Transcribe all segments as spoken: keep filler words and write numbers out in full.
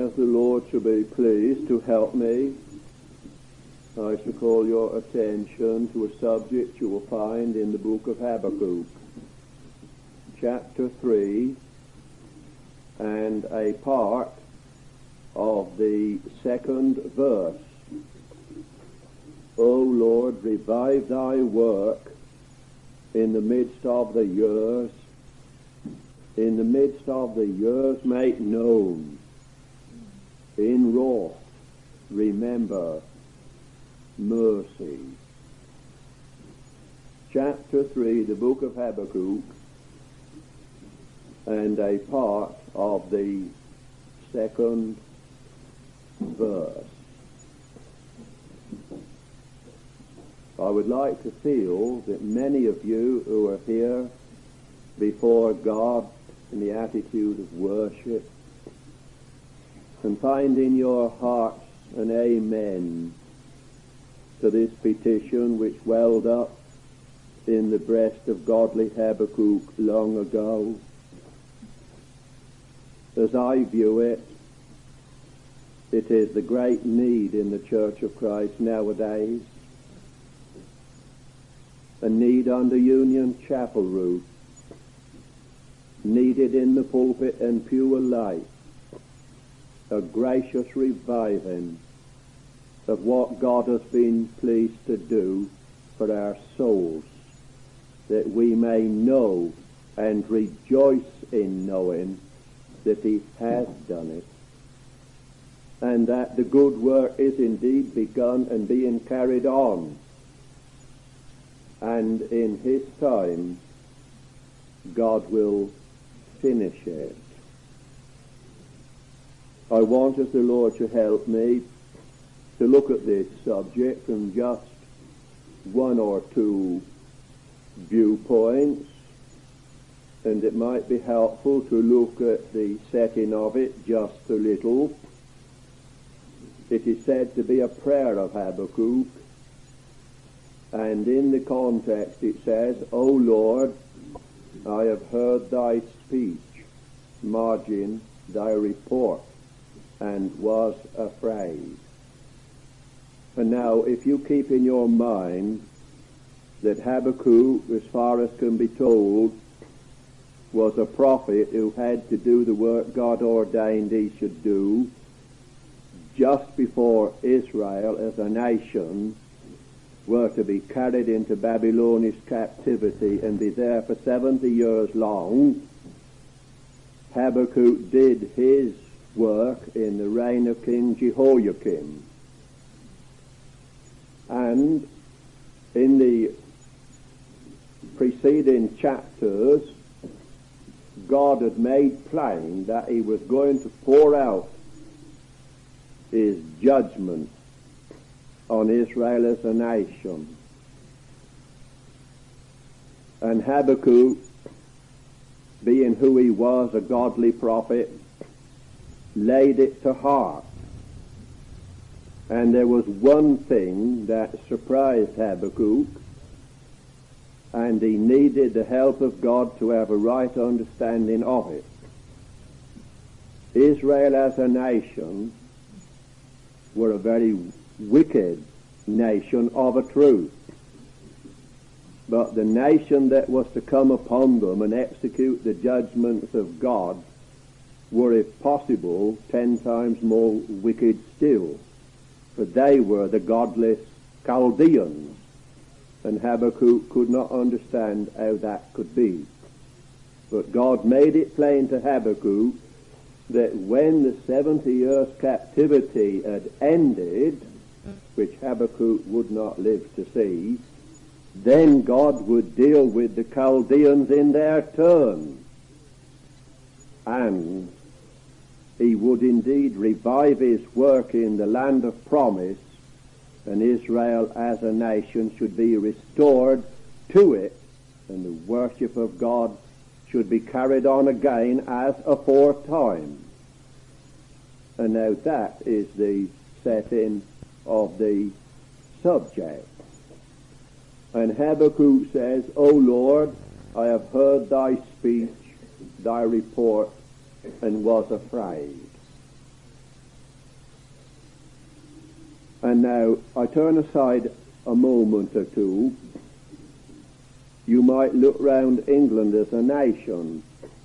as the Lord shall be pleased to help me, I shall call your attention to a subject you will find in the book of Habakkuk, chapter three, and a part of the second verse. O Lord, revive thy work in the midst of the years. In the midst of the years make known. In wrath remember mercy. Chapter three, the book of Habakkuk, and a part of the second verse. I would like to feel that many of you who are here before God in the attitude of worship and find in your hearts an amen to this petition which welled up in the breast of godly Habakkuk long ago. As I view it, it is the great need in the Church of Christ nowadays, a need under Union Chapel roof, needed in the pulpit and pure life, a gracious reviving of what God has been pleased to do for our souls, that we may know and rejoice in knowing that he has done it, and that the good work is indeed begun and being carried on, and in his time God will finish it. I want, as the Lord should help me, to look at this subject from just one or two viewpoints, and it might be helpful to look at the setting of it just a little. It is said to be a prayer of Habakkuk, and in the context it says, O Lord, I have heard thy speech, margin thy report, and was afraid. And now, if you keep in your mind that Habakkuk, as far as can be told, was a prophet who had to do the work God ordained he should do just before Israel as a nation were to be carried into Babylonish captivity and be there for seventy years long, Habakkuk did his work in the reign of King Jehoiakim. And in the preceding chapters, God had made plain that he was going to pour out his judgment on Israel as a nation. And Habakkuk, being who he was, a godly prophet, laid it to heart. And there was one thing that surprised Habakkuk, and he needed the help of God to have a right understanding of it. Israel as a nation were a very wicked nation of a truth. But the nation that was to come upon them and execute the judgments of God were, if possible, ten times more wicked still. For they were the godless Chaldeans, and Habakkuk could not understand how that could be. But God made it plain to Habakkuk that when the seventy years captivity had ended, which Habakkuk would not live to see, then God would deal with the Chaldeans in their turn, and he would indeed revive his work in the land of promise, and Israel as a nation should be restored to it, and the worship of God should be carried on again as aforetime. And now that is the setting of the subject. And Habakkuk says, O Lord, I have heard thy speech, thy report, and was afraid. And now I turn aside a moment or two. You might look round England as a nation,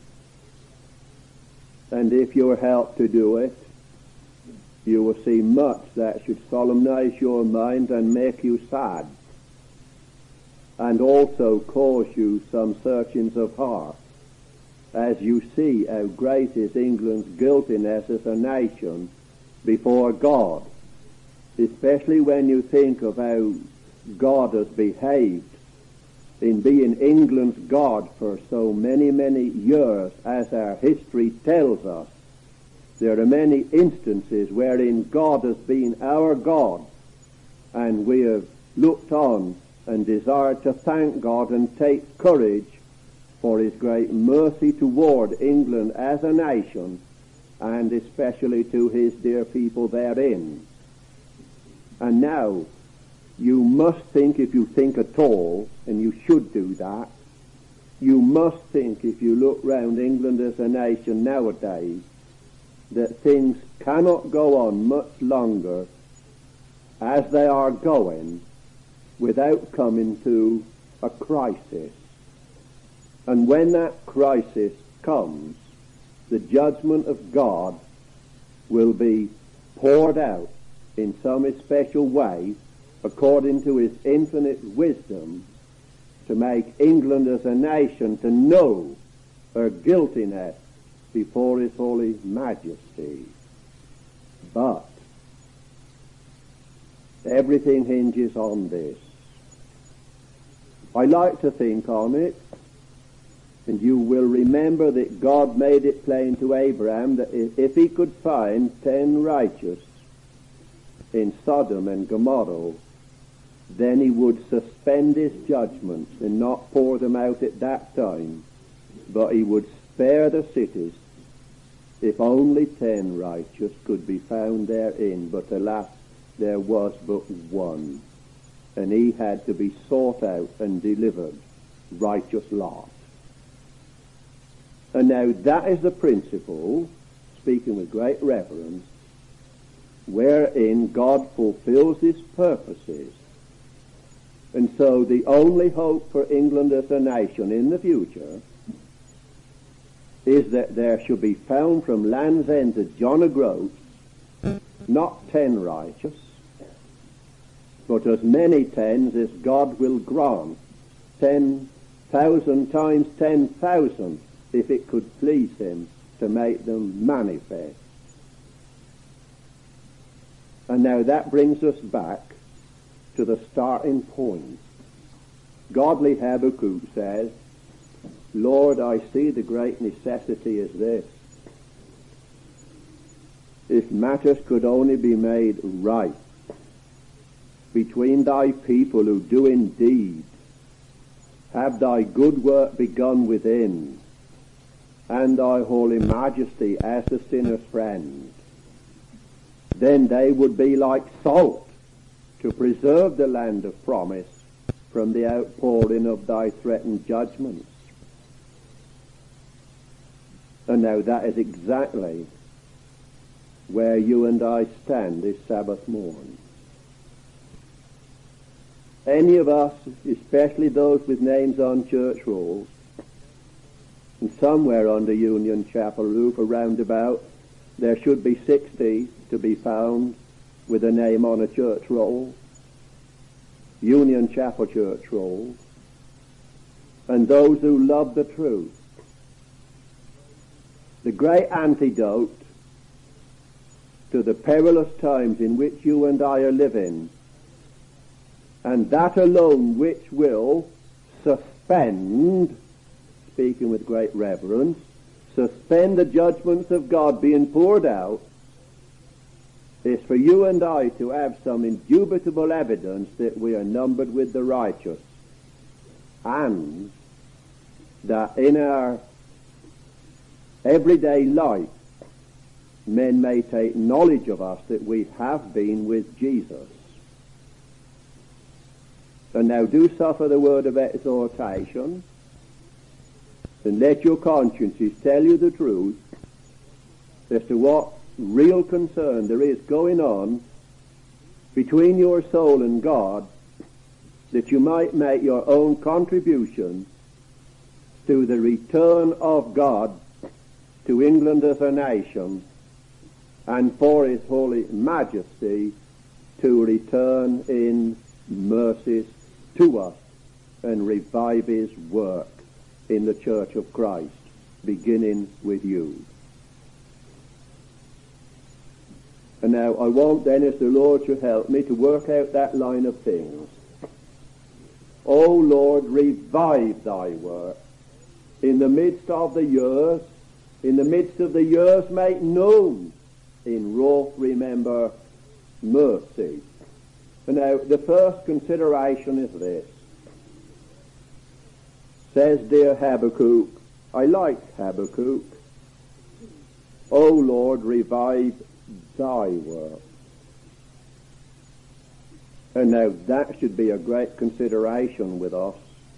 and if you're helped to do it, you will see much that should solemnize your mind and make you sad, and also cause you some searchings of heart, as you see how great is England's guiltiness as a nation before God, especially when you think of how God has behaved in being England's God for so many, many years, as our history tells us. There are many instances wherein God has been our God, and we have looked on and desired to thank God and take courage for his great mercy toward England as a nation, and especially to his dear people therein. And now, you must think, if you think at all, and you should do that, you must think, if you look round England as a nation nowadays, that things cannot go on much longer as they are going without coming to a crisis. And when that crisis comes, the judgment of God will be poured out in some especial way according to his infinite wisdom, to make England as a nation to know her guiltiness before his holy majesty. But everything hinges on this. I like to think on it, and you will remember that God made it plain to Abraham that if he could find ten righteous in Sodom and Gomorrah, then he would suspend his judgments and not pour them out at that time, but he would spare the cities if only ten righteous could be found therein. But alas, there was but one, and he had to be sought out and delivered, righteous Lot. And now that is the principle, speaking with great reverence, wherein God fulfills his purposes. And so the only hope for England as a nation in the future is that there shall be found from Land's End to John O'Groats not ten righteous, but as many tens as God will grant, ten thousand times ten thousand, if it could please him to make them manifest. And now that brings us back to the starting point. Godly Habakkuk says, Lord, I see the great necessity is this. If matters could only be made right between thy people who do indeed have thy good work begun within, and thy holy majesty as the sinner's friend, then they would be like salt to preserve the land of promise from the outpouring of thy threatened judgments. And now that is exactly where you and I stand this Sabbath morn. Any of us, especially those with names on church rolls, and somewhere under Union Chapel roof around about, there should be sixty to be found with a name on a church roll, Union Chapel church roll, and those who love the truth. The great antidote to the perilous times in which you and I are living, and that alone which will suspend, speaking with great reverence, suspend the judgments of God being poured out, is for you and I to have some indubitable evidence that we are numbered with the righteous, and that in our everyday life men may take knowledge of us that we have been with Jesus. And now do suffer the word of exhortation, and let your consciences tell you the truth as to what real concern there is going on between your soul and God, that you might make your own contribution to the return of God to England as a nation, and for his holy majesty to return in mercies to us and revive his work in the Church of Christ, beginning with you. And now I want then, as the Lord should help me, to work out that line of things. O Lord, revive thy work in the midst of the years, in the midst of the years make known in wrath remember mercy. And now the first consideration is this. Says dear Habakkuk, I like Habakkuk, O Lord, revive thy work. And now that should be a great consideration with us.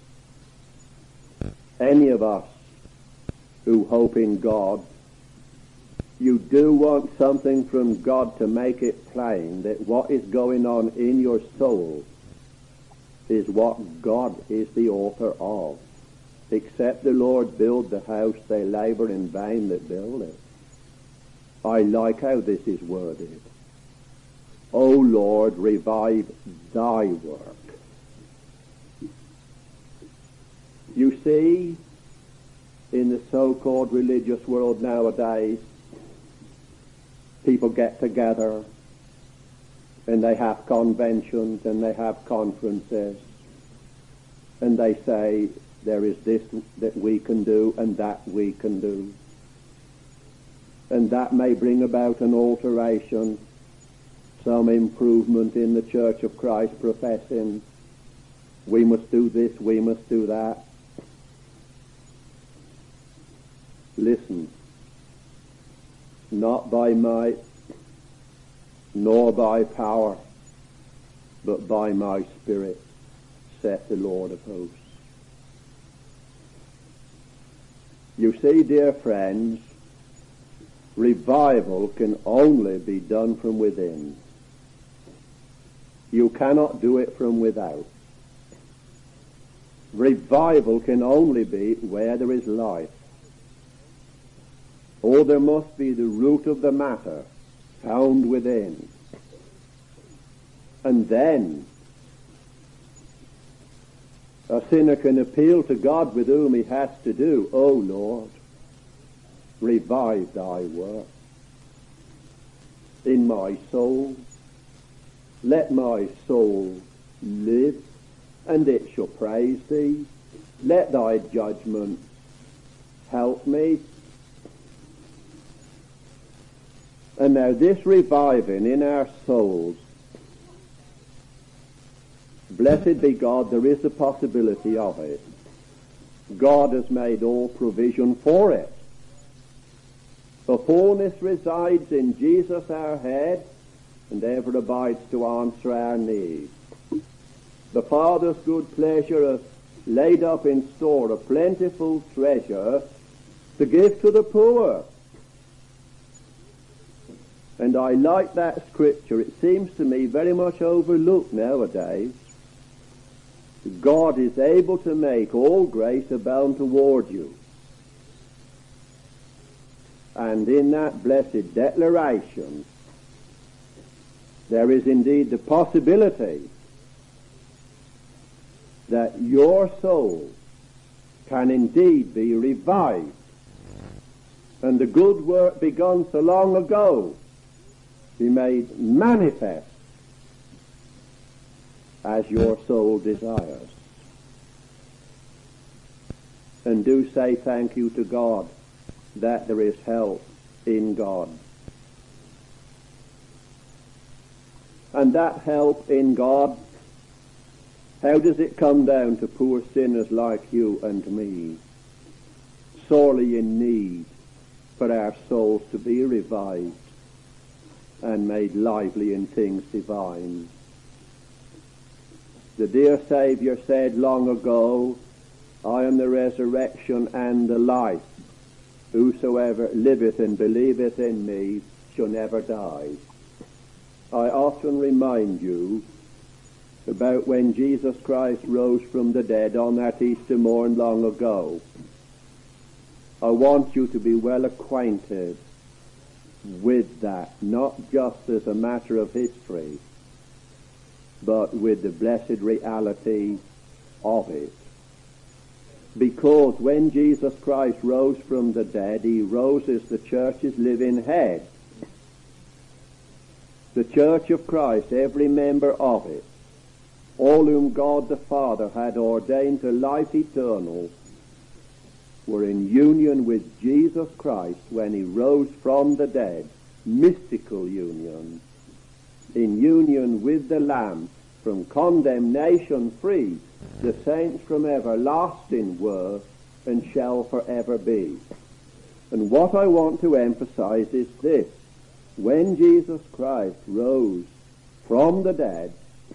Any of us who hope in God, you do want something from God to make it plain that what is going on in your soul is what God is the author of. Except the Lord build the house, they labor in vain that build it. I like how this is worded. O Lord, revive thy work. You see, in the so-called religious world nowadays, people get together and they have conventions and they have conferences and they say there is this that we can do and that we can do. And that may bring about an alteration, some improvement in the Church of Christ professing we must do this, we must do that. Listen, not by might, nor by power, but by my Spirit, saith the Lord of hosts. You see, dear friends, revival can only be done from within. You cannot do it from without. Revival can only be where there is life. Or there must be the root of the matter found within. And then a sinner can appeal to God with whom he has to do. O Lord, revive thy work in my soul. Let my soul live, and it shall praise thee. Let thy judgment help me. And now this reviving in our souls, blessed be God, there is a possibility of it. God has made all provision for it. The fullness resides in Jesus our head, and ever abides to answer our needs. The Father's good pleasure hath laid up in store a plentiful treasure to give to the poor. And I like that scripture. It seems to me very much overlooked nowadays. God is able to make all grace abound toward you. And in that blessed declaration, there is indeed the possibility that your soul can indeed be revived, and the good work begun so long ago be made manifest as your soul desires. And do say thank you to God that there is help in God. And that help in God, how does it come down to poor sinners like you and me, sorely in need for our souls to be revived and made lively in things divine? The dear Saviour said long ago, I am the resurrection and the life. Whosoever liveth and believeth in me shall never die. I often remind you about when Jesus Christ rose from the dead on that Easter morn long ago. I want you to be well acquainted with that, not just as a matter of history, but with the blessed reality of it. Because when Jesus Christ rose from the dead, he rose as the church's living head. The church of Christ, every member of it, all whom God the Father had ordained to life eternal, were in union with Jesus Christ when he rose from the dead, mystical union, in union with the Lamb, from condemnation free, the saints from everlasting were and shall forever be. And what I want to emphasize is this: when Jesus Christ rose from the dead,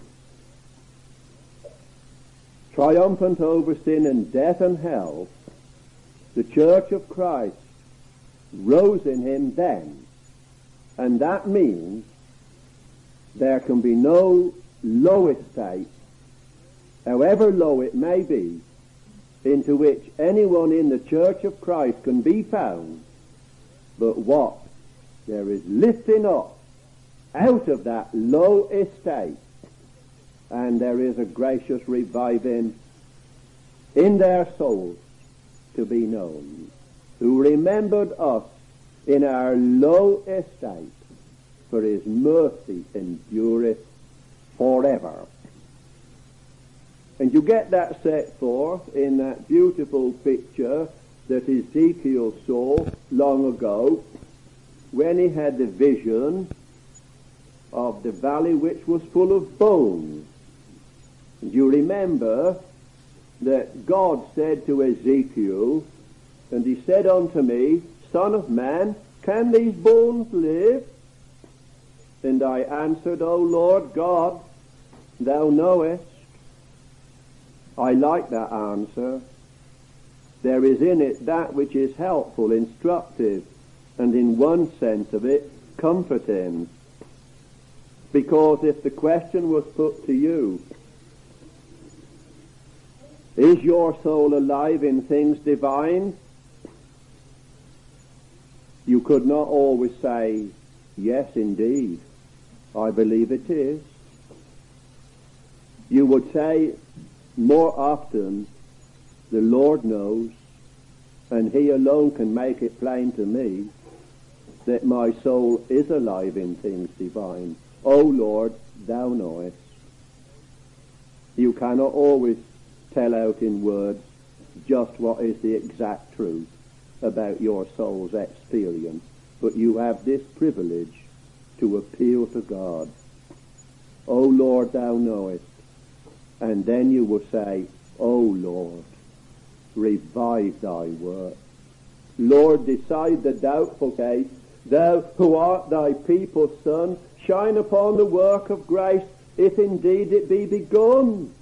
triumphant over sin and death and hell, the church of Christ rose in him then. And that means there can be no low estate, however low it may be, into which anyone in the church of Christ can be found, but what? There is lifting up out of that low estate, and there is a gracious reviving in their souls to be known, who remembered us in our low estate, for his mercy endureth forever. And you get that set forth in that beautiful picture that Ezekiel saw long ago when he had the vision of the valley which was full of bones. And you remember that God said to Ezekiel, and he said unto me, Son of man, can these bones live? And I answered, O Lord God, thou knowest. I like that answer. There is in it that which is helpful, instructive, and in one sense of it, comforting. Because if the question was put to you, is your soul alive in things divine? You could not always say, yes, indeed, I believe it is. You would say more often, the Lord knows, and he alone can make it plain to me that my soul is alive in things divine. O Lord, thou knowest. You cannot always tell out in words just what is the exact truth about your soul's experience, but you have this privilege to appeal to God. O Lord, thou knowest. And then you will say, O Lord, revive thy work. Lord, decide the doubtful case. Thou who art thy people's son, shine upon the work of grace, if indeed it be begun.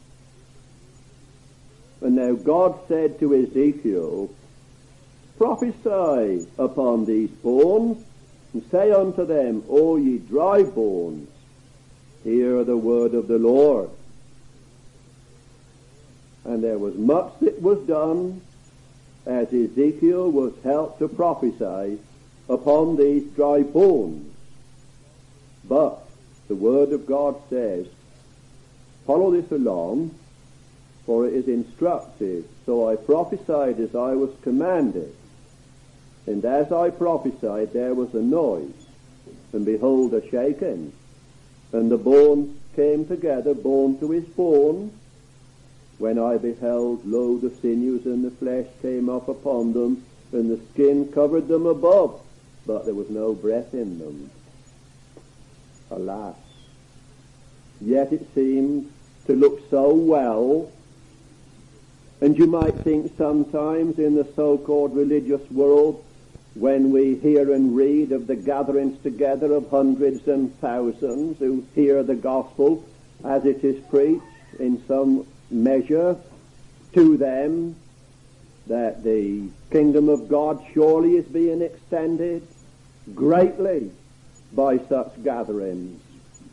And now God said to Ezekiel, prophesy upon these bones, and say unto them, O ye dry bones, hear the word of the Lord. And there was much that was done as Ezekiel was helped to prophesy upon these dry bones. But the word of God says, follow this along, for it is instructive. So I prophesied as I was commanded. And as I prophesied, there was a noise, and behold, a shaking. And the bones came together, bone to his bone. When I beheld, lo, the sinews and the flesh came up upon them, and the skin covered them above, but there was no breath in them. Alas! Yet it seemed to look so well. And you might think sometimes in the so-called religious world, when we hear and read of the gatherings together of hundreds and thousands who hear the gospel as it is preached in some measure to them, that the kingdom of God surely is being extended greatly by such gatherings.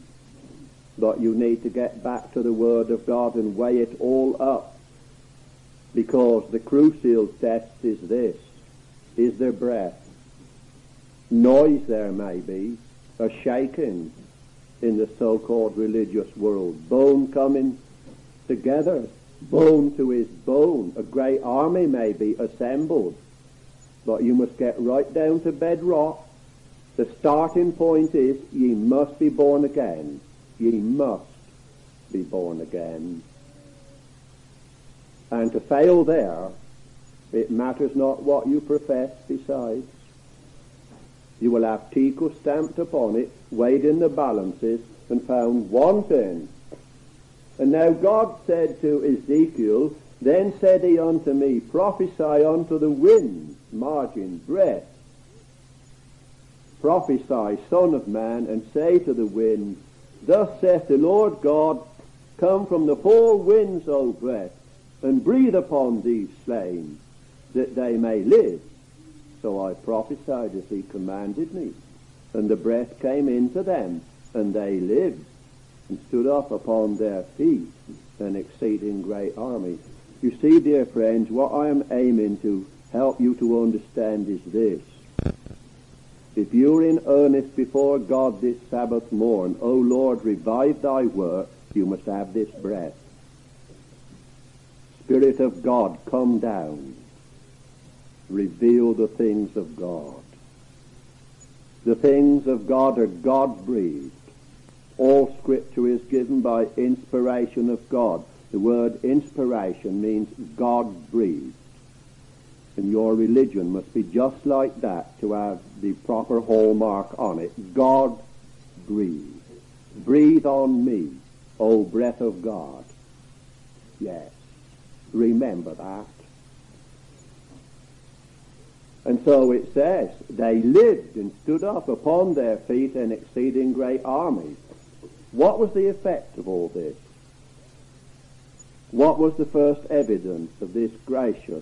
But you need to get back to the Word of God and weigh it all up. Because the crucial test is this. Is there breath? Noise there may be, a shaking in the so-called religious world. Bone coming together, bone to his bone. A great army may be assembled. But you must get right down to bedrock. The starting point is, ye must be born again. Ye must be born again. And to fail there, it matters not what you profess besides. You will have Tycho stamped upon it, weighed in the balances, and found wanting. And now God said to Ezekiel, then said he unto me, prophesy unto the wind, margin, breath. Prophesy, son of man, and say to the wind, thus saith the Lord God, come from the four winds, O breath, and breathe upon these slain, that they may live. So I prophesied as he commanded me, and the breath came into them, and they lived, and stood up upon their feet, an exceeding great army. You see, dear friends, what I am aiming to help you to understand is this. If you're in earnest before God this Sabbath morn, O Lord, revive thy work, you must have this breath. Spirit of God, come down. Reveal the things of God. The things of God are God-breathed. All Scripture is given by inspiration of God. The word inspiration means God-breathed. And your religion must be just like that to have the proper hallmark on it. God-breathed. Breathe on me, O breath of God. Yes, remember that. And so it says, they lived and stood up upon their feet an exceeding great army. What was the effect of all this? What was the first evidence of this gracious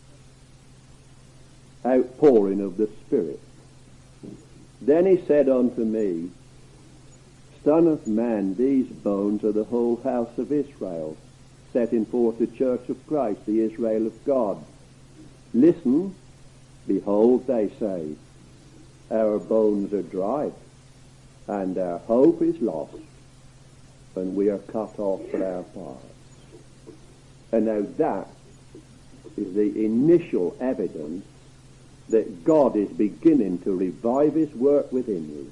outpouring of the Spirit? Then he said unto me, Son of man, these bones are the whole house of Israel, setting forth the church of Christ, the Israel of God. Listen, behold, they say, our bones are dry, and our hope is lost, and we are cut off from our parts. And now that is the initial evidence that God is beginning to revive his work within you.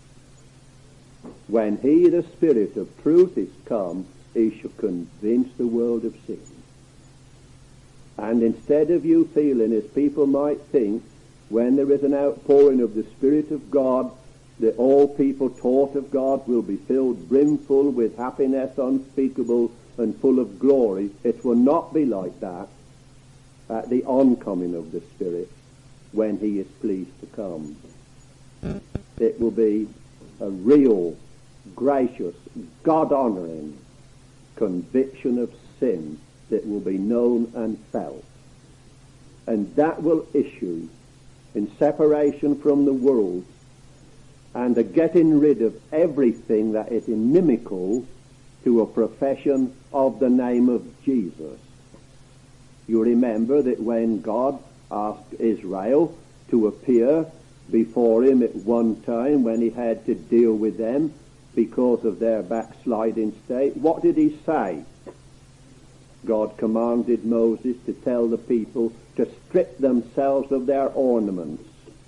When he, the Spirit of truth, is come, he shall convince the world of sin. And instead of you feeling, as people might think, when there is an outpouring of the Spirit of God, that all people taught of God will be filled brimful with happiness unspeakable and full of glory, it will not be like that at the oncoming of the Spirit when he is pleased to come. It will be a real, gracious, God-honoring conviction of sin that will be known and felt. And that will issue in separation from the world and a getting rid of everything that is inimical to a profession of the name of Jesus. You remember that when God asked Israel to appear before him at one time when he had to deal with them because of their backsliding state, what did he say? God commanded Moses to tell the people to strip themselves of their ornaments.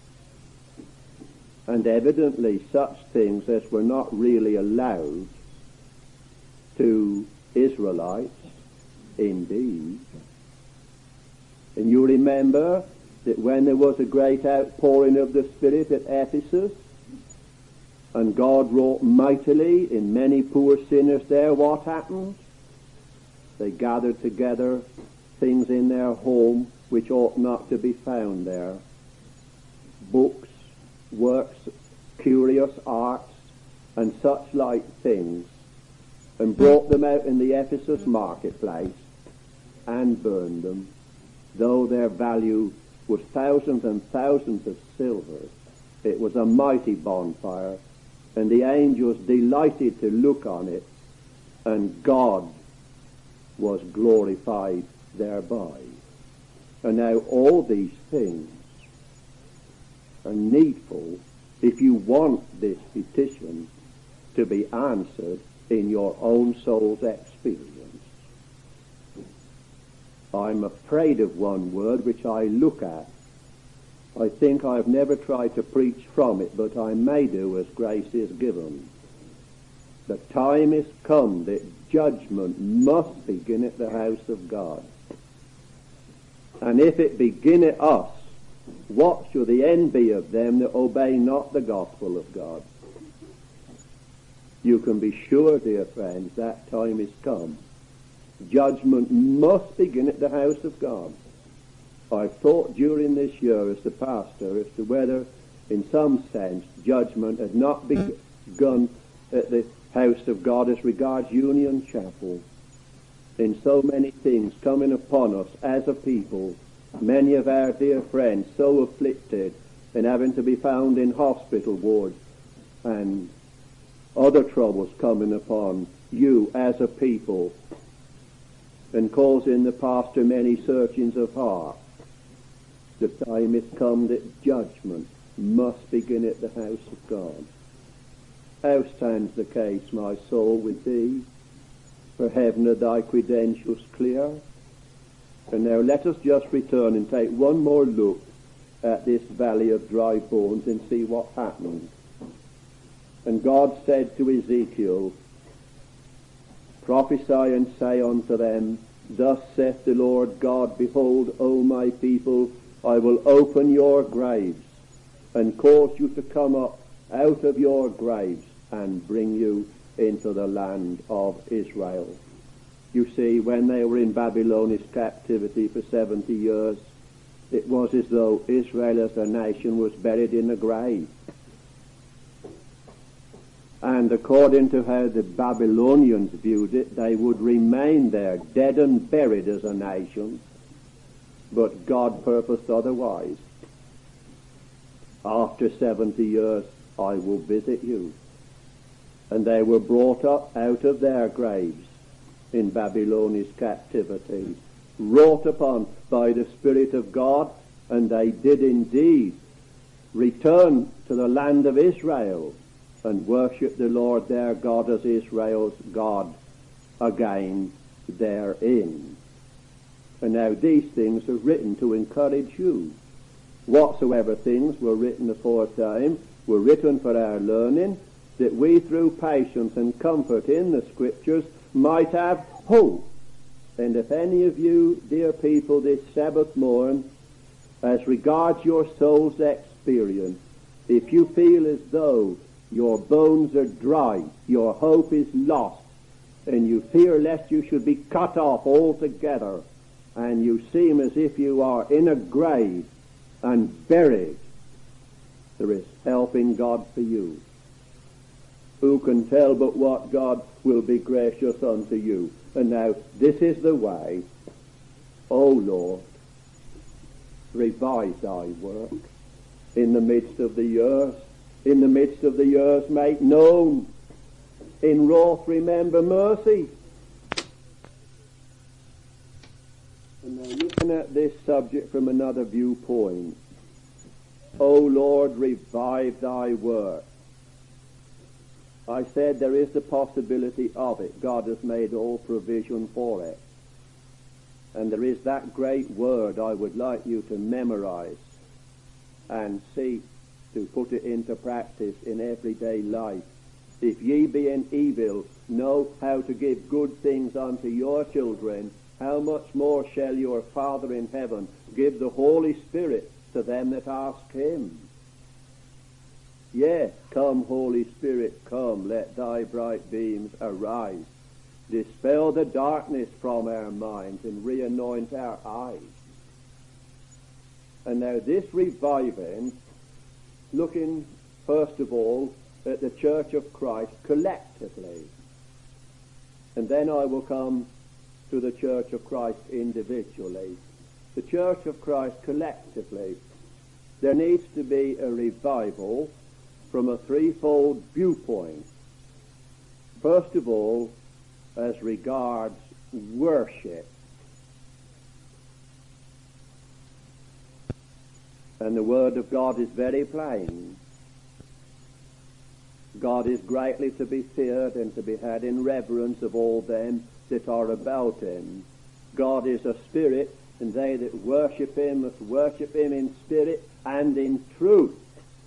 And evidently such things as were not really allowed to Israelites, indeed. And you remember that when there was a great outpouring of the Spirit at Ephesus, and God wrought mightily in many poor sinners there, what happened? They gathered together things in their home which ought not to be found there. Books, works, curious arts, and such like things, and brought them out in the Ephesus marketplace and burned them, though their value was thousands and thousands of silver. It was a mighty bonfire, and the angels delighted to look on it, and God was glorified thereby. And now all these things are needful if you want this petition to be answered in your own soul's experience. I'm afraid of one word which I look at. I think I've never tried to preach from it, but I may do as grace is given. The time is come that judgment must begin at the house of God. And if it begin at us, what shall the end be of them that obey not the gospel of God? You can be sure, dear friends, that time is come. Judgment must begin at the house of God. I've thought during this year as the pastor as to whether, in some sense, judgment had not begun at the house of God as regards Union Chapel. In so many things coming upon us as a people, many of our dear friends so afflicted and having to be found in hospital wards, and other troubles coming upon you as a people, and causing the pastor many searchings of heart. The time is come that judgment must begin at the house of God. How stands the case, my soul, with thee? For heaven are thy credentials clear. And now let us just return and take one more look at this valley of dry bones and see what happened. And God said to Ezekiel, prophesy and say unto them, thus saith the Lord God, behold, O my people, I will open your graves and cause you to come up out of your graves and bring you into the land of Israel. You see, when they were in Babylonish captivity for seventy years, it was as though Israel as a nation was buried in a grave. And according to how the Babylonians viewed it, they would remain there, dead and buried as a nation. But God purposed otherwise. After seventy years, I will visit you. And they were brought up out of their graves in Babylonish captivity, wrought upon by the Spirit of God, and they did indeed return to the land of Israel and worship the Lord their God as Israel's God again therein. And now these things are written to encourage you. Whatsoever things were written aforetime were written for our learning, that we through patience and comfort in the Scriptures might have hope. And if any of you, dear people, this Sabbath morn, as regards your soul's experience, if you feel as though your bones are dry, your hope is lost, and you fear lest you should be cut off altogether, and you seem as if you are in a grave and buried, there is help in God for you. Who can tell but what God will be gracious unto you? And now this is the way. O Lord, revive thy work in the midst of the years. In the midst of the years make known. In wrath remember mercy. And now looking at this subject from another viewpoint. O Lord, revive thy work. I said there is the possibility of it. God has made all provision for it. And there is that great word I would like you to memorize and see to put it into practice in everyday life. If ye be in evil, know how to give good things unto your children, how much more shall your Father in heaven give the Holy Spirit to them that ask him? Yes, come, Holy Spirit, come, let thy bright beams arise. Dispel the darkness from our minds and re-anoint our eyes. And now this reviving, looking first of all at the Church of Christ collectively, and then I will come to the Church of Christ individually. The Church of Christ collectively, there needs to be a revival from a threefold viewpoint. First of all, as regards worship. And the Word of God is very plain. God is greatly to be feared and to be had in reverence of all them that are about him. God is a spirit, and they that worship him must worship him in spirit and in truth.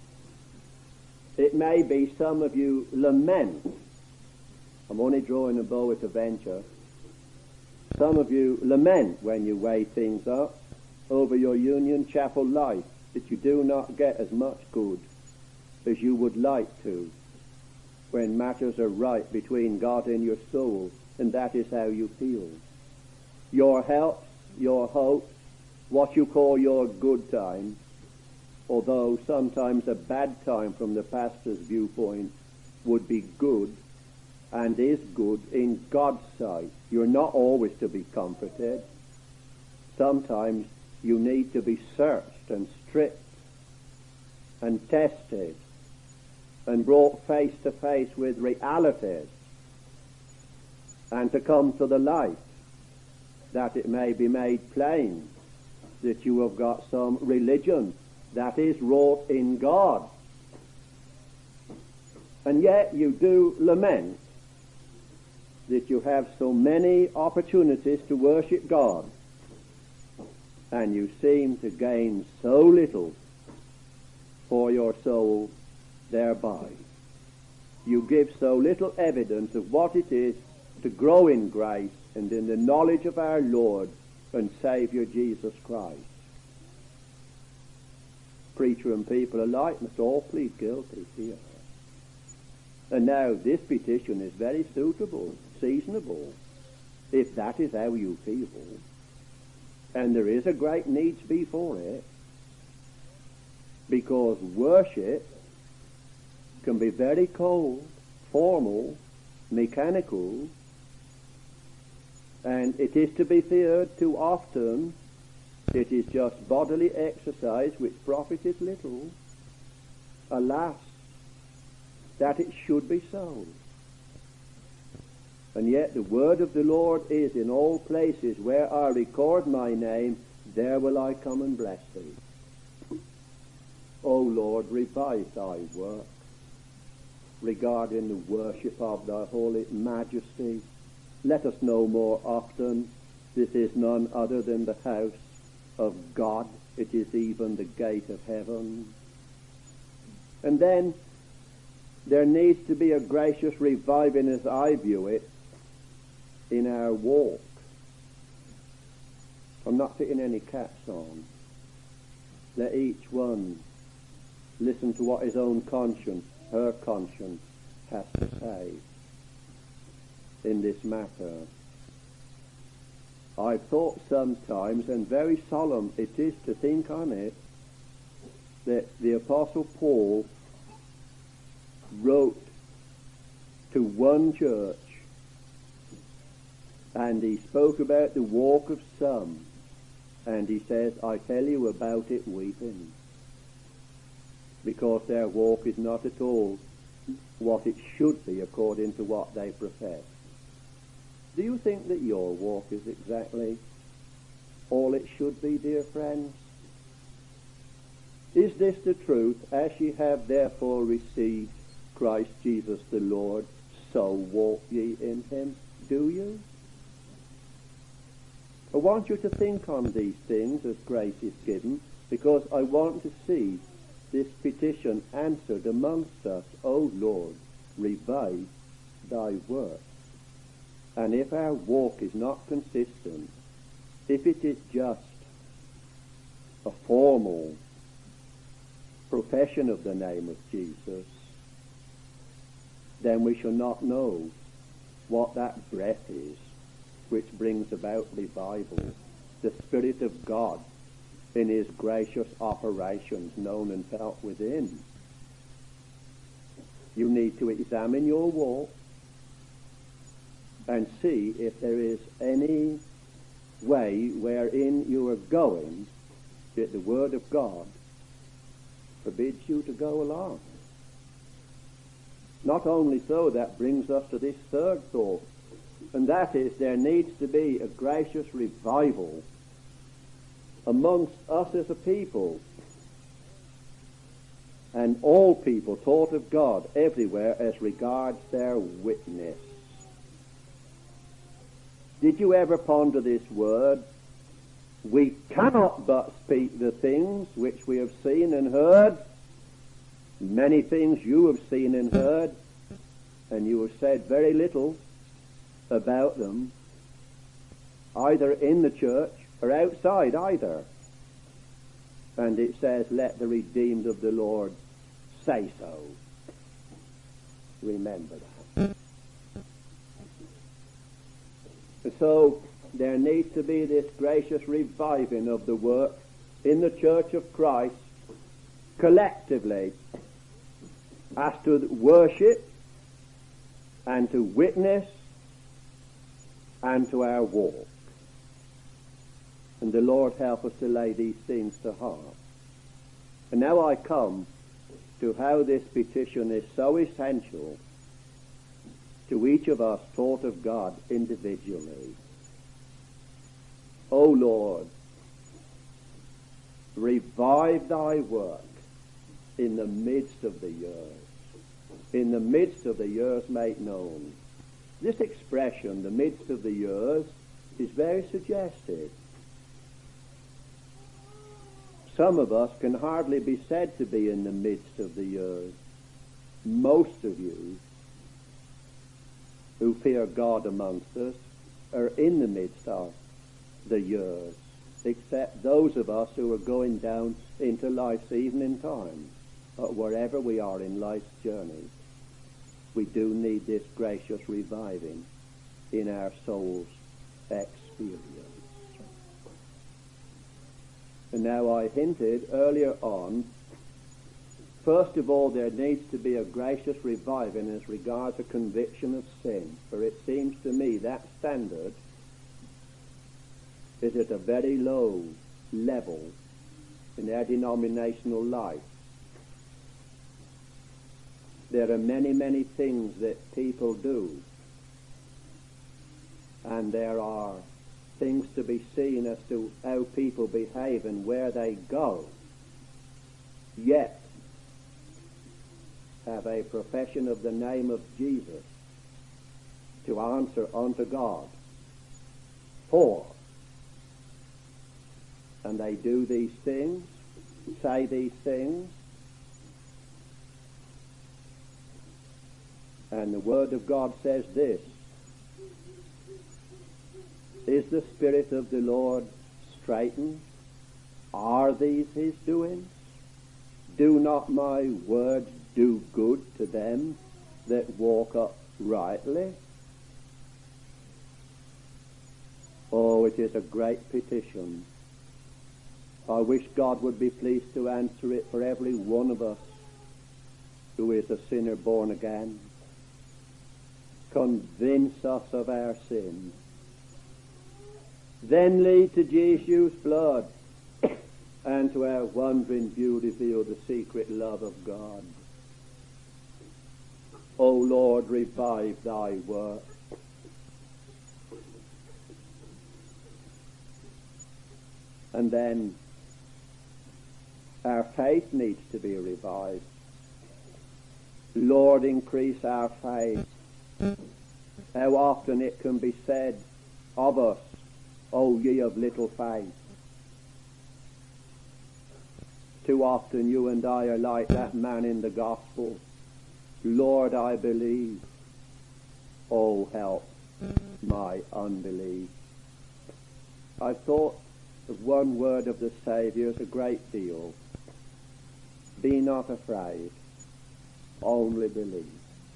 It may be some of you lament. I'm only drawing a bow at a venture. Some of you lament when you weigh things up over your Union Chapel life, that you do not get as much good as you would like to when matters are right between God and your soul, and that is how you feel. Your health, your hope, what you call your good time, although sometimes a bad time from the pastor's viewpoint, would be good and is good in God's sight. You're not always to be comforted. Sometimes you need to be searched and stripped and tested and brought face to face with realities, and to come to the light, that it may be made plain that you have got some religion that is wrought in God. And yet you do lament that you have so many opportunities to worship God, and you seem to gain so little for your soul thereby. You give so little evidence of what it is to grow in grace and in the knowledge of our Lord and Savior Jesus Christ. Preacher and people alike must all plead guilty here. And now this petition is very suitable, seasonable, if that is how you feel. And there is a great need be for it, because worship can be very cold, formal, mechanical, and it is to be feared too often it is just bodily exercise which profiteth little. Alas, that it should be so. And yet the word of the Lord is, in all places where I record my name, there will I come and bless thee. O Lord, revive thy work regarding the worship of thy holy majesty. Let us know more often this is none other than the house of God. It is even the gate of heaven. And then there needs to be a gracious reviving, as I view it, in our walk. I'm not fitting any caps on. Let each one listen to what his own conscience, her conscience, has to say in this matter. I've thought sometimes, and very solemn it is to think on it, that the Apostle Paul wrote to one church, and he spoke about the walk of some, and he says, I tell you about it weeping, because their walk is not at all what it should be according to what they profess. Do you think that your walk is exactly all it should be, dear friends? Is this the truth? As ye have therefore received Christ Jesus the Lord, so walk ye in him. Do you? I want you to think on these things as grace is given, because I want to see this petition answered amongst us. O Lord, revive thy work. And if our walk is not consistent, if it is just a formal profession of the name of Jesus, then we shall not know what that breath is which brings about revival, the Spirit of God in his gracious operations known and felt within. You need to examine your walk and see if there is any way wherein you are going that the Word of God forbids you to go along. Not only so, that brings us to this third thought, and that is there needs to be a gracious revival amongst us as a people, and all people taught of God everywhere as regards their witness. Did you ever ponder this word? We cannot but speak the things which we have seen and heard. Many things you have seen and heard, and you have said very little about them, either in the church or outside either. And it says, let the redeemed of the Lord say so. Remember that. And so there needs to be this gracious reviving of the work in the Church of Christ collectively as to worship and to witness and to our walk. And the Lord help us to lay these things to heart. And now I come to how this petition is so essential to each of us taught of God individually. O Lord, revive thy work in the midst of the years. In the midst of the years make known. This expression, the midst of the years, is very suggestive. Some of us can hardly be said to be in the midst of the years. Most of you who fear God amongst us are in the midst of the years, except those of us who are going down into life's evening time, or wherever we are in life's journey. We do need this gracious reviving in our soul's experience. And now I hinted earlier on, first of all, there needs to be a gracious reviving as regards a conviction of sin. For it seems to me that standard is at a very low level in our denominational life. There are many, many things that people do, and there are things to be seen as to how people behave and where they go, yet have a profession of the name of Jesus to answer unto God for. And they do these things, say these things, and the Word of God says this: is the Spirit of the Lord straitened? Are these his doings? Do not my words do good to them that walk uprightly? Oh, it is a great petition. I wish God would be pleased to answer it for every one of us who is a sinner born again. Convince us of our sin. Then lead to Jesus' blood and to our wondering view reveal the secret love of God. O Lord, revive thy work. And then our faith needs to be revived. Lord, increase our faith. How often it can be said of us, O ye of little faith. Too often you and I are like that man in the gospel. Lord, I believe. Oh, help my unbelief. I've thought of one word of the Saviour's a great deal. Be not afraid, only believe.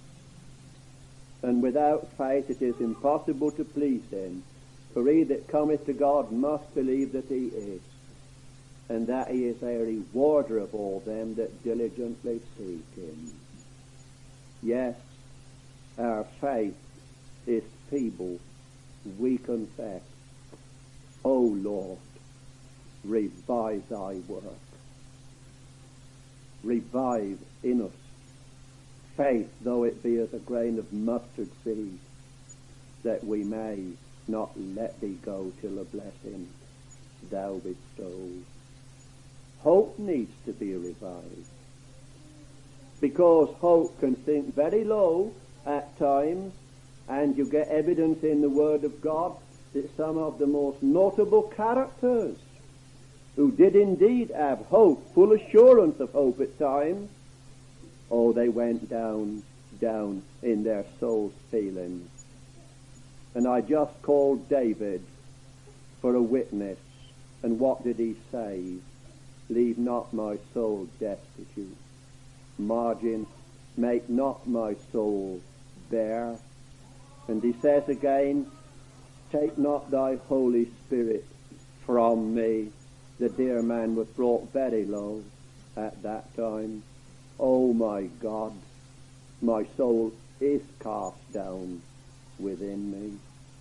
And without faith it is impossible to please him. For he that cometh to God must believe that he is, and that he is a rewarder of all them that diligently seek him. Yes, our faith is feeble, we confess. O Lord, revive thy work. Revive in us faith, though it be as a grain of mustard seed, that we may not let thee go till a blessing thou bestow. Hope needs to be revived, because hope can sink very low at times, and you get evidence in the Word of God that some of the most notable characters who did indeed have hope, full assurance of hope at times, oh, they went down, down in their soul's feelings. And I just called David for a witness, and what did he say? Leave not my soul destitute. Margin, make not my soul bare. And he says again, take not thy Holy Spirit from me. The dear man was brought very low at that time. Oh my God, my soul is cast down within me.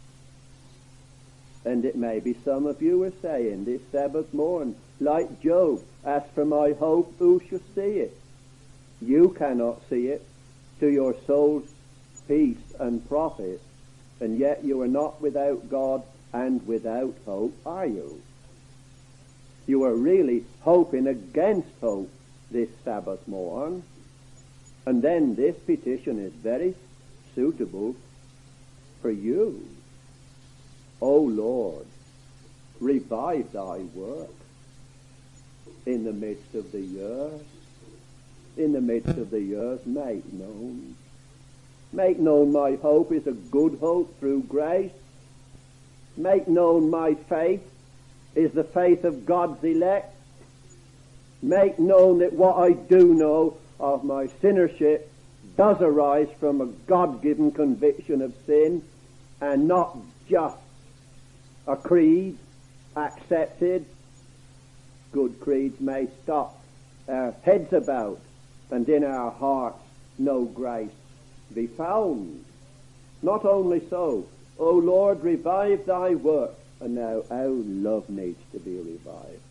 And it may be some of you are saying this Sabbath morn, like Job, as for my hope, who shall see it? You cannot see it to your soul's peace and profit, and yet you are not without God and without hope, are you? You are really hoping against hope this Sabbath morn. And then this petition is very suitable for you. O Lord, revive thy work in the midst of the years. In the midst of the years, make known. Make known my hope is a good hope through grace. Make known my faith is the faith of God's elect. Make known that what I do know of my sinnership does arise from a God-given conviction of sin, and not just a creed accepted. Good creeds may stop our heads about, and in our hearts no grace be found. Not only so, O Lord, revive thy work. And now our love needs to be revived.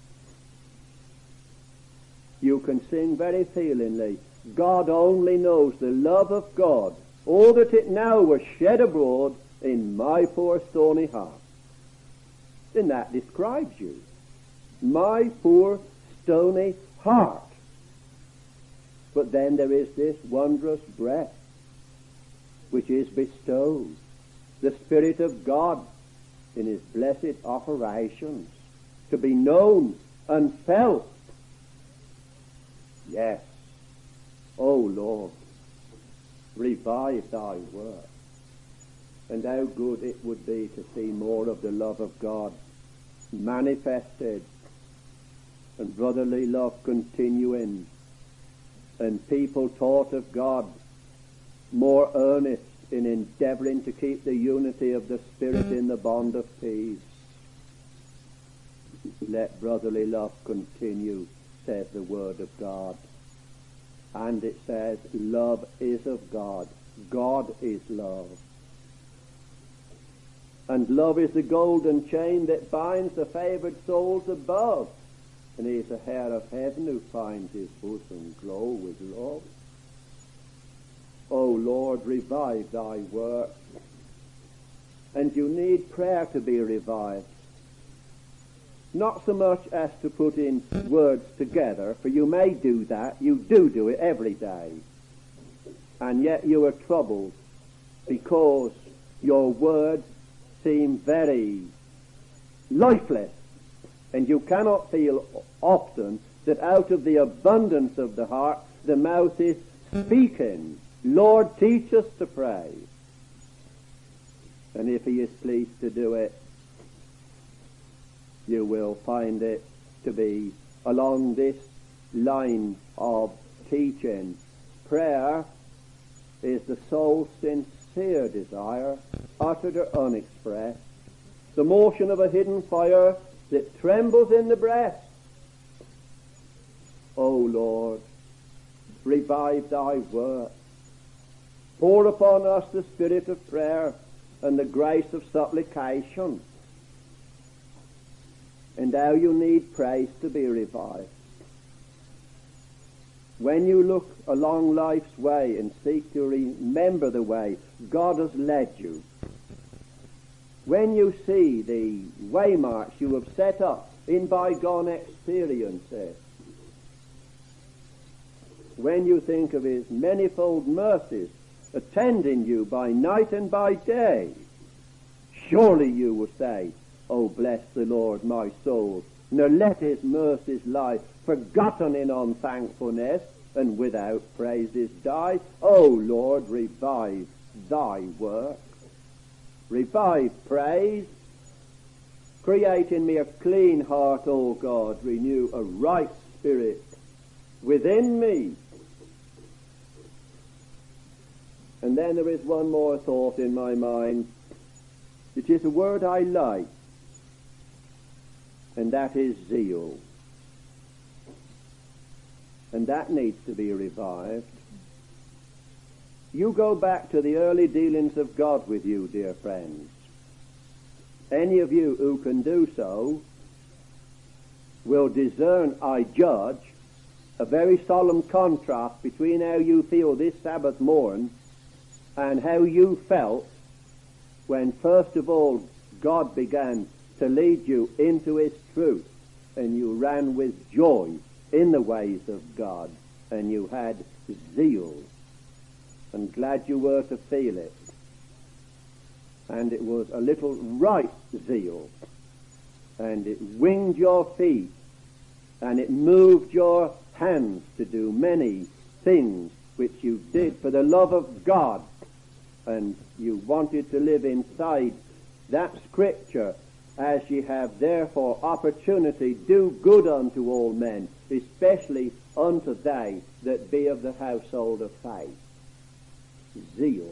You can sing very feelingly, God only knows the love of God, all that it now was shed abroad in my poor stony heart. Then that describes you. My poor stony heart. But then there is this wondrous breath which is bestowed, the Spirit of God in his blessed operations, to be known and felt. Yes, O Lord, revive thy work. And how good it would be to see more of the love of God manifested, and brotherly love continuing, and people taught of God more earnest in endeavoring to keep the unity of the Spirit in the bond of peace. Let brotherly love continue, says the Word of God. And it says, love is of God. God is love. And love is the golden chain that binds the favoured souls above. And he is the heir of heaven who finds his bosom glow with love. O Lord, revive thy work. And you need prayer to be revived. Not so much as to put in words together, for you may do that. You do do it every day. And yet you are troubled because your words seem very lifeless. And you cannot feel often that out of the abundance of the heart, the mouth is speaking. Lord, teach us to pray. And if he is pleased to do it, you will find it to be along this line of teaching. Prayer is the soul's sincere desire, uttered or unexpressed, the motion of a hidden fire that trembles in the breast. O Lord, revive thy work. Pour upon us the spirit of prayer and the grace of supplication. And how you need praise to be revived. when you look along life's way and seek to remember the way God has led you, when you see the waymarks you have set up in bygone experiences, when you think of his manifold mercies attending you by night and by day, surely you will say, "Oh, bless the Lord, my soul, nor let his mercies lie forgotten in unthankfulness, and without praises die. O Lord, revive thy work. Revive praise. Create in me a clean heart, O God. Renew a right spirit within me." And then there is one more thought in my mind. It is a word I like, and that is zeal. And that needs to be revived. You go back to the early dealings of God with you, dear friends. Any of you who can do so will discern, I judge, a very solemn contrast between how you feel this Sabbath morn and how you felt when first of all God began to lead you into his truth, and you ran with joy in the ways of God, and you had zeal, and glad you were to feel it. And it was a little right zeal, and it winged your feet, and it moved your hands to do many things which you did for the love of God, and you wanted to live inside that scripture, "As ye have therefore opportunity, do good unto all men, especially unto they that be of the household of faith." Zeal.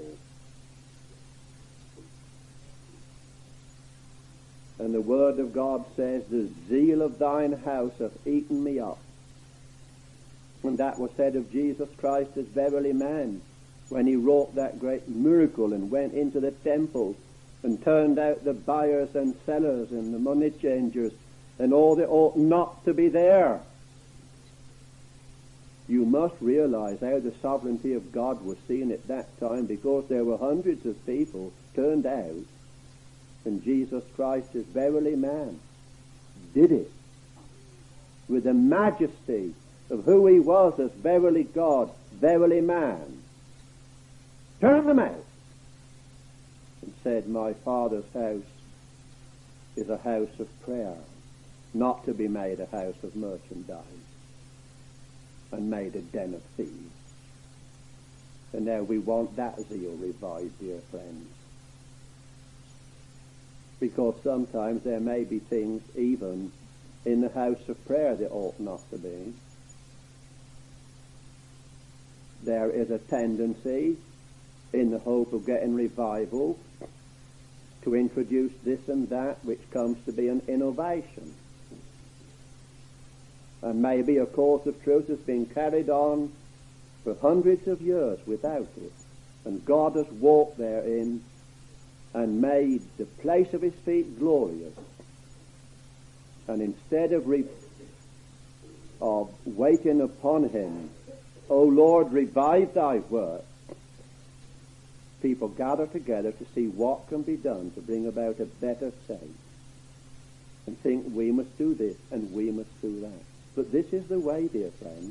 And the word of God says, "The zeal of thine house hath eaten me up." And that was said of Jesus Christ as verily man, when he wrought that great miracle and went into the temple and turned out the buyers and sellers and the money changers and all that ought not to be there. You must realize how the sovereignty of God was seen at that time, because there were hundreds of people turned out, and Jesus Christ as verily man did it with the majesty of who he was as verily God, verily man. Turned them out and said, "My Father's house is a house of prayer, not to be made a house of merchandise," and made a den of thieves. And now we want that zeal revived, dear friends. Because sometimes there may be things even in the house of prayer that ought not to be. There is a tendency, in the hope of getting revival, to introduce this and that which comes to be an innovation. And maybe a course of truth has been carried on for hundreds of years without it. And God has walked therein and made the place of his feet glorious. And instead of, re- of waiting upon him, "O Lord, revive thy work," people gather together to see what can be done to bring about a better state, and think we must do this and we must do that. But this is the way, dear friends.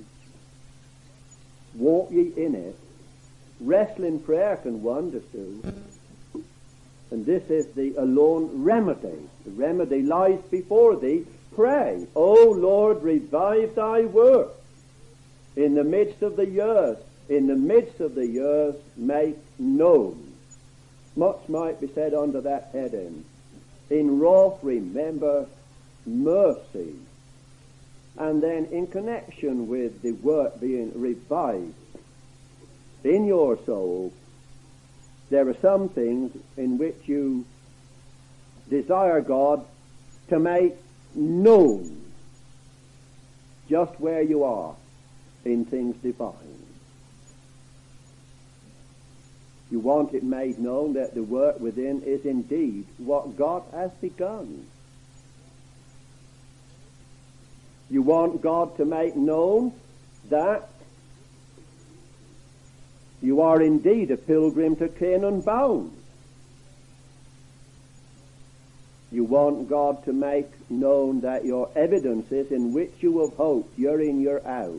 Walk ye in it. Wrestling prayer can wonders do. And this is the alone remedy. The remedy lies before thee. Pray, "O Lord, revive thy work. In the midst of the years, in the midst of the years, make known." Much might be said under that heading. In wrath, remember mercy. And then in connection with the work being revived in your soul, there are some things in which you desire God to make known just where you are in things divine. You want it made known that the work within is indeed what God has begun. You want God to make known that You are indeed a pilgrim to Canaan bound. You want God to make known that your evidences in which you have hoped year in, year out,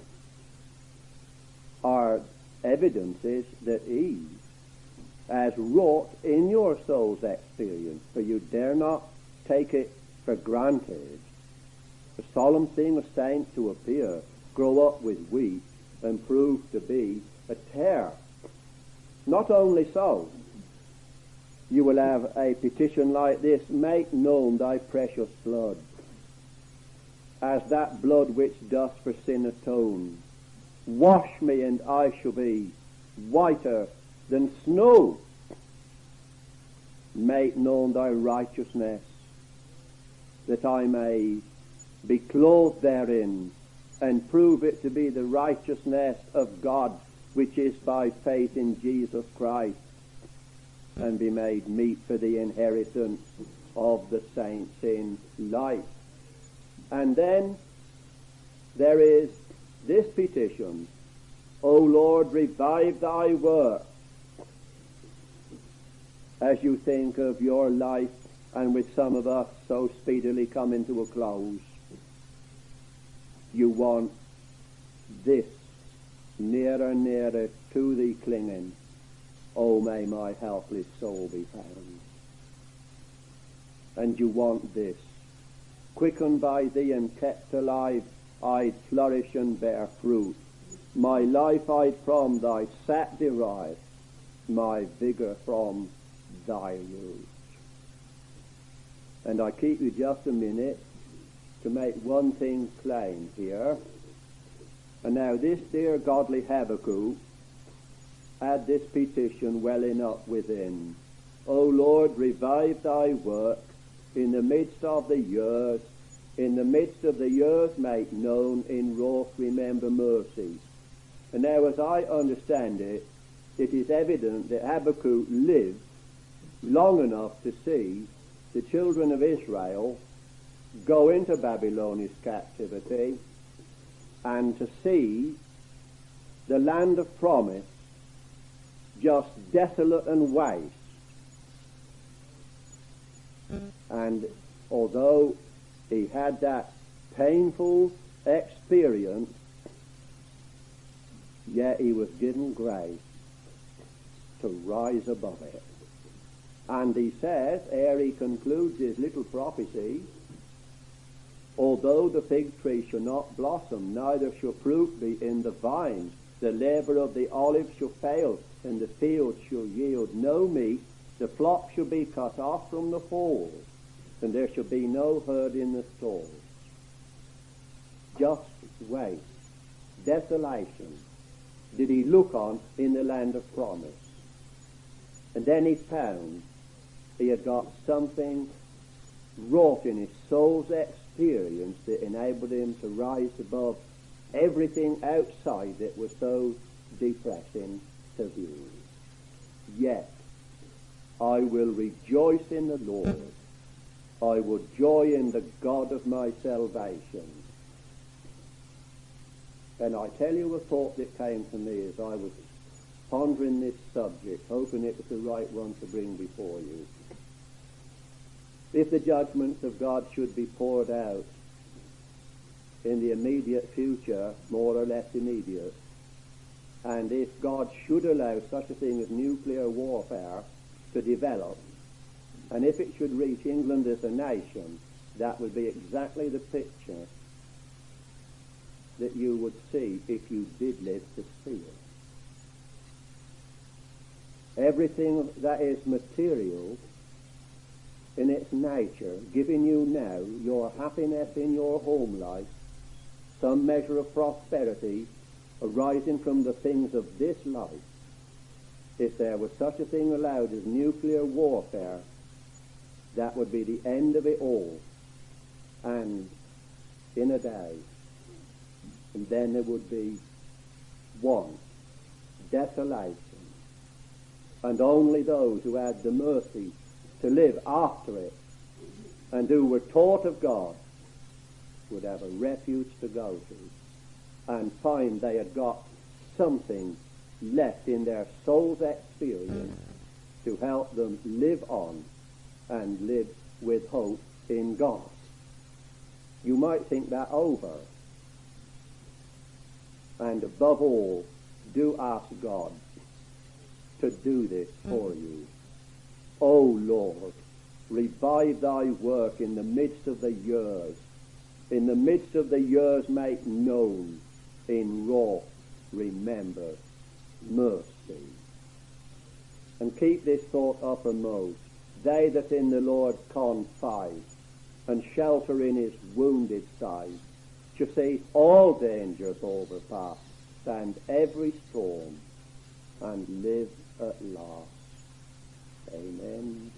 are evidences that He has wrought in your soul's experience, for you dare not take it for granted. The solemn thing of saints to appear, grow up with wheat, and prove to be a tare. Not only so, you will have a petition like this: make known thy precious blood, as that blood which doth for sin atone. Wash me, and I shall be whiter than snow. Make known thy righteousness, that I may be clothed therein, and prove it to be the righteousness of God, which is by faith in Jesus Christ, and be made meet for the inheritance of the saints in light. And then there is this petition: O Lord, revive thy work. As you think of your life, and with some of us so speedily coming to a close, you want this nearer, nearer to thee clinging. Oh, may my helpless soul be found. And you want this: quickened by thee and kept alive, I'd flourish and bear fruit. My life I'd from thy sap derive, my vigour from thy root. And I keep you just a minute to make one thing plain here. And now this dear godly Habakkuk had this petition welling up within: O Lord, revive thy work in the midst of the years. In the midst of the years make known, in wrath remember mercy. And now, as I understand it, it is evident that Habakkuk lived long enough to see the children of Israel go into Babylonish captivity, and to see the land of promise just desolate and waste. And although he had that painful experience, yet he was given grace to rise above it. And he says, ere he concludes his little prophecy, although the fig tree shall not blossom, neither shall fruit be in the vines, the labour of the olive shall fail, and the field shall yield no meat, the flock shall be cut off from the fold, and there shall be no herd in the stalls. Just waste, desolation did he look on in the land of promise. And then he found he had got something wrought in his soul's experience that enabled him to rise above everything outside that was so depressing to view. Yet I will rejoice in the Lord. I will joy in the God of my salvation. And I tell you a thought that came to me as I was pondering this subject, hoping it was the right one to bring before you. If the judgments of God should be poured out in the immediate future, more or less immediate, and if God should allow such a thing as nuclear warfare to develop, and if it should reach England as a nation, that would be exactly the picture that you would see if you did live to see it. Everything that is material in its nature, giving you now your happiness in your home life, some measure of prosperity arising from the things of this life, if there was such a thing allowed as nuclear warfare, that would be the end of it all, and in a day. And then there would be want, desolation, and only those who had the mercy to live after it and who were taught of God would have a refuge to go to and find they had got something left in their soul's experience to help them live on and live with hope in God. You might think that over. And above all, do ask God to do this for you. O Lord, revive thy work in the midst of the years. In the midst of the years make known in wrath, remember mercy. And keep this thought uppermost. They that in the Lord confide and shelter in his wounded side shall see all dangers overpass, stand every storm, and live at last. Amen.